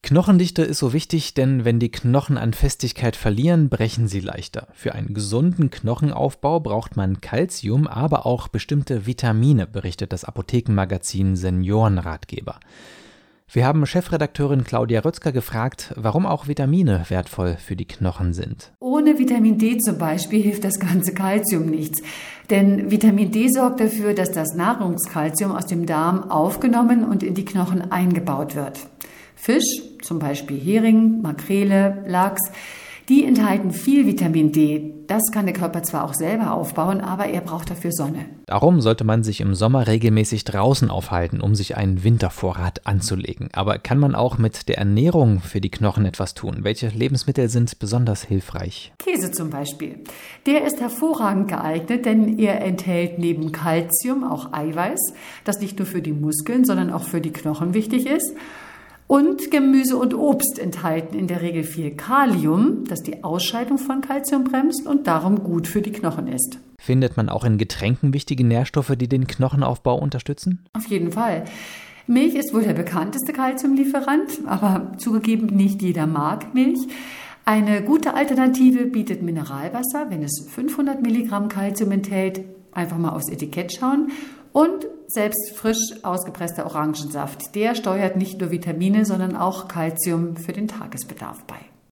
Knochendichte ist so wichtig, denn wenn die Knochen an Festigkeit verlieren, brechen sie leichter. Für einen gesunden Knochenaufbau braucht man Calcium, aber auch bestimmte Vitamine, berichtet das Apothekenmagazin Seniorenratgeber. Wir haben Chefredakteurin Claudia Rötzger gefragt, warum auch Vitamine wertvoll für die Knochen sind. Ohne Vitamin D zum Beispiel hilft das ganze Calcium nichts. Denn Vitamin D sorgt dafür, dass das Nahrungskalzium aus dem Darm aufgenommen und in die Knochen eingebaut wird. Fisch, zum Beispiel Hering, Makrele, Lachs, die enthalten viel Vitamin D. Das kann der Körper zwar auch selber aufbauen, aber er braucht dafür Sonne. Darum sollte man sich im Sommer regelmäßig draußen aufhalten, um sich einen Wintervorrat anzulegen. Aber kann man auch mit der Ernährung für die Knochen etwas tun? Welche Lebensmittel sind besonders hilfreich? Käse zum Beispiel. Der ist hervorragend geeignet, denn er enthält neben Calcium auch Eiweiß, das nicht nur für die Muskeln, sondern auch für die Knochen wichtig ist. Und Gemüse und Obst enthalten in der Regel viel Kalium, das die Ausscheidung von Calcium bremst und darum gut für die Knochen ist. Findet man auch in Getränken wichtige Nährstoffe, die den Knochenaufbau unterstützen? Auf jeden Fall. Milch ist wohl der bekannteste Calciumlieferant, aber zugegeben, nicht jeder mag Milch. Eine gute Alternative bietet Mineralwasser, wenn es 500 Milligramm Calcium enthält. Einfach mal aufs Etikett schauen. Und selbst frisch ausgepresster Orangensaft. Der steuert nicht nur Vitamine, sondern auch Calcium für den Tagesbedarf bei.